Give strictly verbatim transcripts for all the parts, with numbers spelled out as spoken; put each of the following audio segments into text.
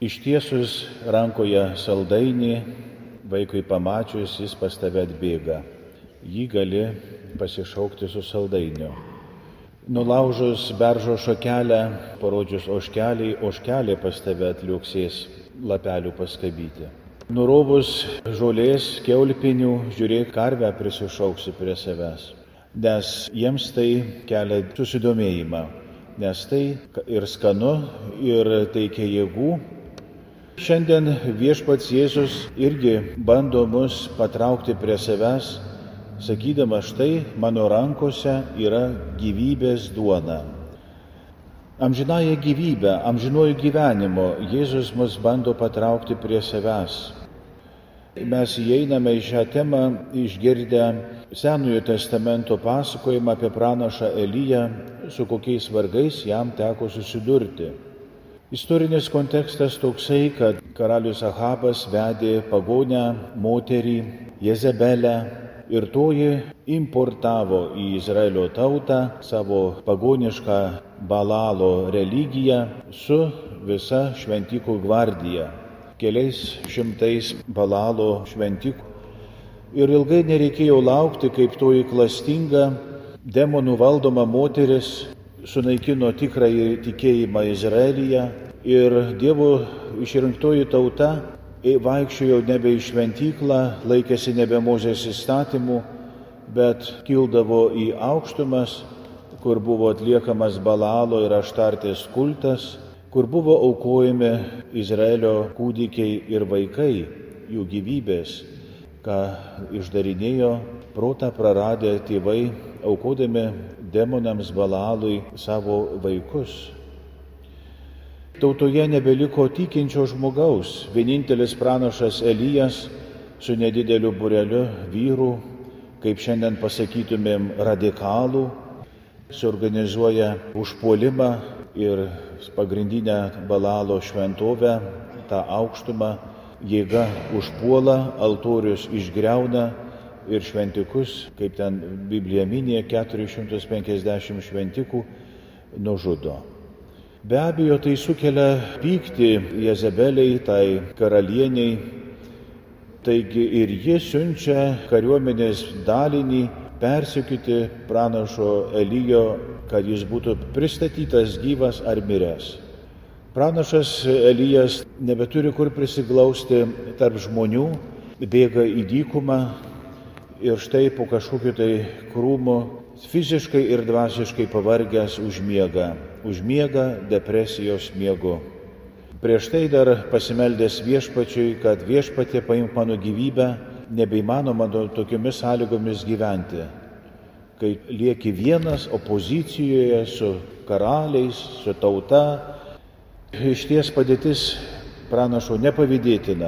Ištiesus rankoje saldainį, vaikui pamačius jis pas tave atbėga. Jį gali pasišaukti su saldainiu. Nulaužus beržo šakelę, parodžius ožkelį, ožkelė pas tave atliuksės lapelių paskabyti. Nurovus žolės kiaulpinių, žiūrėk, karvę prisišauksi prie savęs, nes jiems tai kelia susidomėjimą, nes tai ir skanu, ir teikia jėgų. Šiandien viešpats Jėzus irgi bando mus patraukti prie savęs, sakydamas, štai mano rankose yra gyvybės duona. Amžinąją gyvybę, amžinuoju gyvenimu Jėzus mus bando patraukti prie savęs. Mes įeiname į šią temą išgirdę Senojo testamento pasakojimą apie pranašą Eliją, su kokiais vargais jam teko susidurti. Istorinis kontekstas toksai, kad karalius Ahabas vedė pagonę moterį Jezebelę ir toji importavo į Izraelio tautą savo pagonišką Balalo religiją su visa šventikų gvardija, keliais šimtais Balalo šventikų. Ir ilgai nereikėjo laukti, kaip toji klastinga, demonų valdoma moteris sunaikino tikrąjį tikėjimą Izraelyje ir Dievo išrinktoji tauta vaikščiojo nebe į šventyklą, laikėsi nebe Mozės įstatymų, bet kildavo į aukštumas, kur buvo atliekamas Balalo ir Aštartės kultas, kur buvo aukojami Izraelio kūdikiai ir vaikai, jų gyvybės, ką išdarinėjo protą praradę tėvai, aukodami demonams Balalui savo vaikus. Tautoje nebeliko tikinčio žmogaus, vienintelis pranašas Elijas su nedideliu būreliu vyrų, kaip šiandien pasakytumėm, radikalų, suorganizuoja užpuolimą ir pagrindinę Balalo šventovę, tą aukštumą, jėga užpuola, altorius išgriauna ir šventikus, kaip ten Biblija minė, keturis šimtus penkiasdešimt šventikų nužudo. Be abejo, tai sukelia pyktį Jezebeliai, tai karalieniai, taigi ir ji siunčia kariuomenės dalinį persekioti pranašo Elijo, kad jis būtų pristatytas gyvas ar miręs. Pranašas Elijas nebeturi kur prisiglausti tarp žmonių, bėga į dykumą ir štai po kažkokiu tai krūmu fiziškai ir dvasiškai pavargęs užmiega, užmiega depresijos miegu. Prieš tai dar pasimeldęs viešpačiui, kad viešpatie paimk mano gyvybę, nebeįmanoma tokiomis sąlygomis gyventi, kai lieki vienas opozicijoje su karaliais, su tauta. Išties padėtis pranašo nepavydėtina.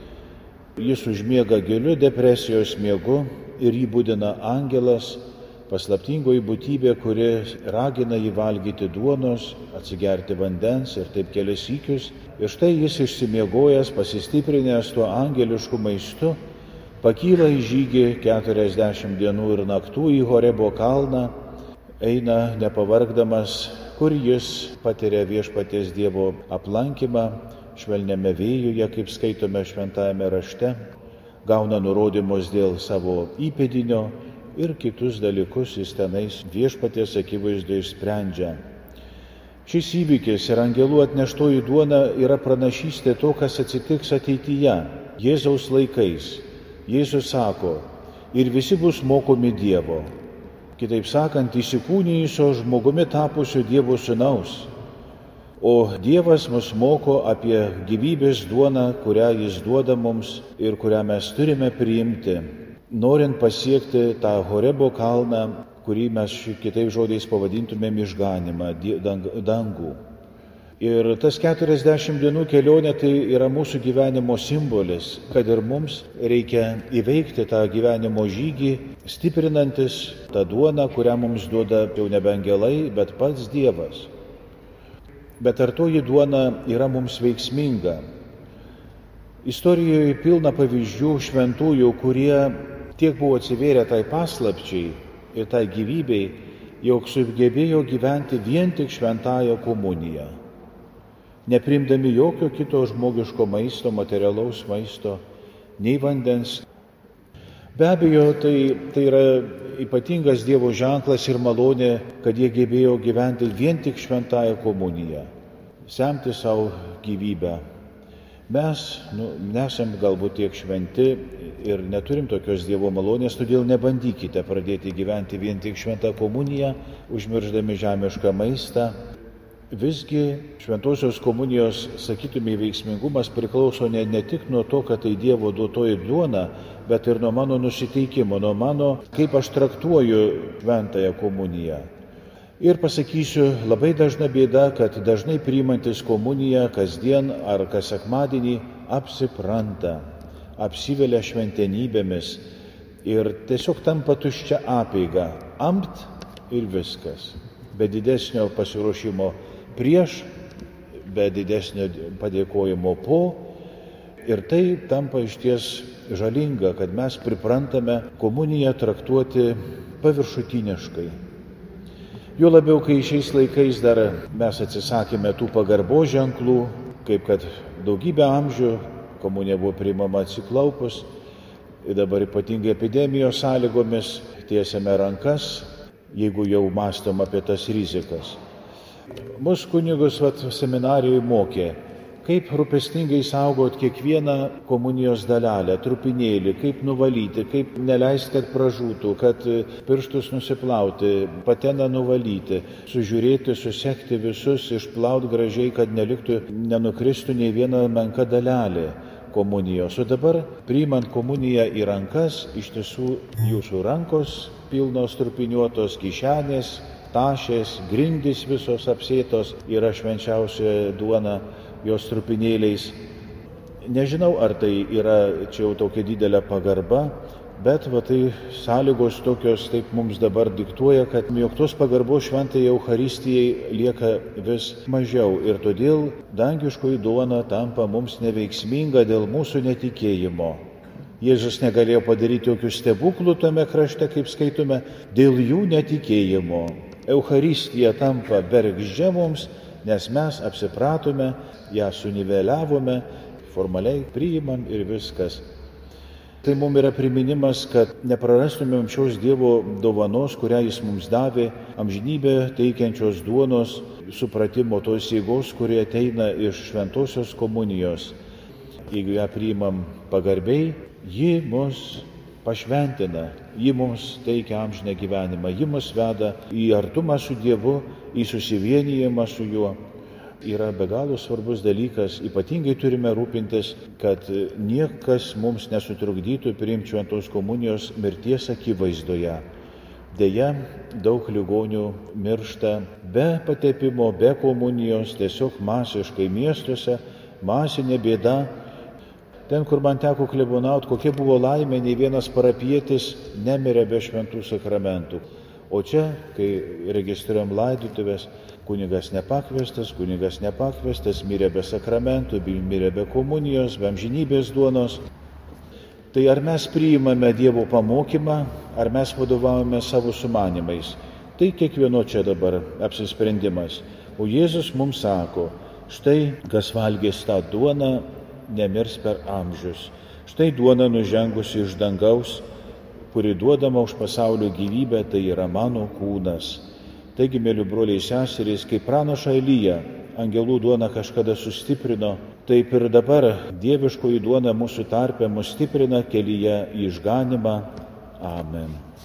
Jis užmiega giliu depresijos miegu ir jį budina angelas, paslaptingoji būtybė, kuri ragina jį valgyti duonos, atsigerti vandens ir taip kelis sykius. Ir štai jis išsimiegojęs, pasistiprinęs tuo angelišku maistu, pakyla į žygį keturiasdešimt dienų ir naktų į Horebo kalną, eina nepavargdamas, kur jis patiria viešpaties Dievo aplankymą švelniame vėjuje, kaip skaitome šventajame rašte, gauna nurodymus dėl savo įpėdinio ir kitus dalykus jis tenais viešpaties akivaizdoje sprendžia. Šis įvykis ir angelų atneštoji duona yra pranašystė to, kas atsitiks ateityje, Jėzaus laikais. Jėzus sako, ir visi bus mokomi Dievo. Kitaip sakant, įsikūnijusio žmogumi tapusio Dievo sūnaus. O Dievas mus moko apie gyvybės duoną, kurią jis duoda mums ir kurią mes turime priimti, norint pasiekti tą Horebo kalną, kurį mes kitais žodžiais pavadintumėm išganymą, dangų. Ir tas keturiasdešimt dienų kelionė tai yra mūsų gyvenimo simbolis, kad ir mums reikia įveikti tą gyvenimo žygį, stiprinantis tą duoną, kurią mums duoda jau nebe angelai, bet pats Dievas. Bet ar toji duona yra mums veiksminga? Istorijoje pilna pavyzdžių šventųjų, kurie tiek buvo atsivėrę tai paslapčiai ir tai gyvybei, jog sugebėjo gyventi vien tik šventąją komuniją. neprimdami jokio kito žmogiško maisto, materialaus maisto, nei vandens. Be abejo, tai, tai yra ypatingas Dievo ženklas ir malonė, kad jie gebėjo gyventi vien tik šventąją komuniją, semti savo gyvybę. Mes nu, nesam galbūt tiek šventi ir neturim tokios Dievo malonės, todėl nebandykite pradėti gyventi vien tik šventą komuniją, užmirždami žemišką maistą. Visgi šventosios komunijos, sakytume, veiksmingumas priklauso ne, ne tik nuo to, kad tai Dievo duotoji duona, bet ir nuo mano nusiteikimo, nuo mano, kaip aš traktuoju šventąją komuniją. Ir pasakysiu, labai dažna bėda, kad dažnai priimantis komuniją kasdien ar kas sekmadienį apsipranta, apsivelia šventenybėmis ir tiesiog tampa tuščia apeiga, amt ir viskas, be didesnio pasiruošimo prieš, be didesnio padėkojimo po. Ir tai tampa išties žalinga, kad mes priprantame komuniją traktuoti paviršutiniškai. Jo labiau, kai šiais laikais dar mes atsisakėme tų pagarbos ženklų, kaip kad daugybę amžių komunija buvo priimama atsiklaupus, ir dabar ypatingai epidemijos sąlygomis tiesiame rankas, jeigu jau mąstom apie tas rizikas. Mūsų kunigus vat, seminarijoje mokė, kaip rūpestingai saugot kiekvieną komunijos dalelę, trupinėlį, kaip nuvalyti, kaip neleisti, kad pražūtų, kad pirštus nusiplauti, pateną nuvalyti, sužiūrėti, susekti visus, išplauti gražiai, kad neliktų, nenukristų nei viena menka dalelė komunijos. O dabar, priimant komuniją į rankas, iš tiesų jūsų rankos pilnos trupiniuotos, kišenės, tašės, grindys visos apsėtos yra švenčiausia duona jos trupinėliais. Nežinau, ar tai yra čia jau tokia didelė pagarba, bet va tai sąlygos tokios taip mums dabar diktuoja, kad jog tos pagarbos šventai Eucharistijai lieka vis mažiau ir todėl dangiškoji duona tampa mums neveiksminga dėl mūsų netikėjimo. Jėzus negalėjo padaryti jokių stebuklų tame krašte, kaip skaitome, dėl jų netikėjimo. Eucharistija tampa bergždžia mums, nes mes apsipratome, ją suniveliavome, formaliai priimam ir viskas. Tai mums yra priminimas, kad neprarastumėm šios Dievo dovanos, kurią Jis mums davė, amžinybę teikiančios duonos, supratimo tos jėgos, kurie ateina iš šventosios komunijos. Jeigu ją priimam pagarbiai, ji mus pašventina, ji mums teikia amžiną gyvenimą, ji mus veda į artumą su Dievu, į susivienijimą su Juo. Yra be galo svarbus dalykas, ypatingai turime rūpintis, kad niekas mums nesutrukdytų priimti šventos komunijos mirties akivaizdoje. Deja, daug ligonių miršta be patepimo, be komunijos, tiesiog masiškai miestuose, masinė bėda. Ten, kur man teko klebonauti, kokia buvo laimė, nei vienas parapietis nemirė be šventų sakramentų. O čia, kai registruojam laidotuvės, kunigas nepakviestas, kunigas nepakviestas, mirė be sakramentų, mirė be komunijos, be amžinybės duonos. Tai ar mes priimame Dievo pamokymą, ar mes vadovavome savo sumanimais? Tai kiekvieno čia dabar apsisprendimas. O Jėzus mums sako, štai kas valgys tą duoną, nemirs per amžius. Štai duona nužengusi iš dangaus, kuri duodama už pasaulio gyvybę, tai yra mano kūnas. Taigi, mėly broliai seserys, kaip pranašą Eliją angelų duona kažkada sustiprino, taip ir dabar dieviškoji duona mūsų tarpe mus stiprina kelyje į išganymą. Amen.